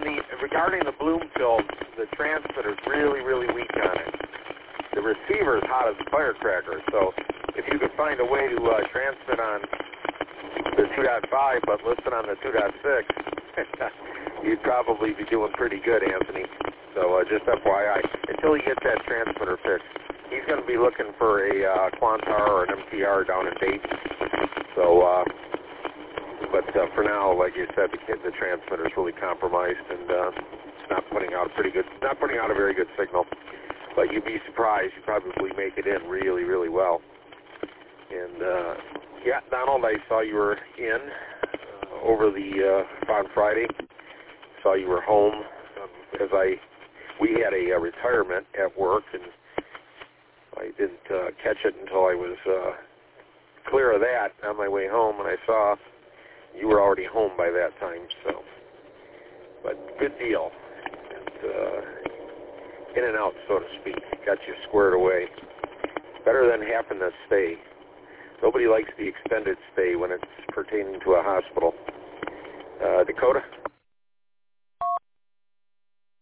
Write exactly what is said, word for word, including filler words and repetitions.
on the regarding the Bloomfield, the transmitter's really, really weak on it. The receiver's hot as a firecracker, so if you could find a way to uh, transmit on the two point five but listen on the two point six, you'd probably be doing pretty good, Anthony. So uh, just F Y I, until he gets that transmitter fixed. He's going to be looking for a uh, Quantar or an M T R down in Dayton. So, uh, but uh, for now, like you said, the, the transmitter is really compromised, and uh, it's not putting out a pretty good, not putting out a very good signal. But you'd be surprised. You probably make it in really, really well. And uh, yeah, Donald, I saw you were in uh, over the uh, on Friday. Saw you were home um, as I we had a uh, retirement at work, and I didn't uh, catch it until I was uh, clear of that on my way home, and I saw you were already home by that time. So, but good deal. And, uh, in and out, so to speak. Got you squared away. Better than having to stay. Nobody likes the extended stay when it's pertaining to a hospital. Uh, Dakota?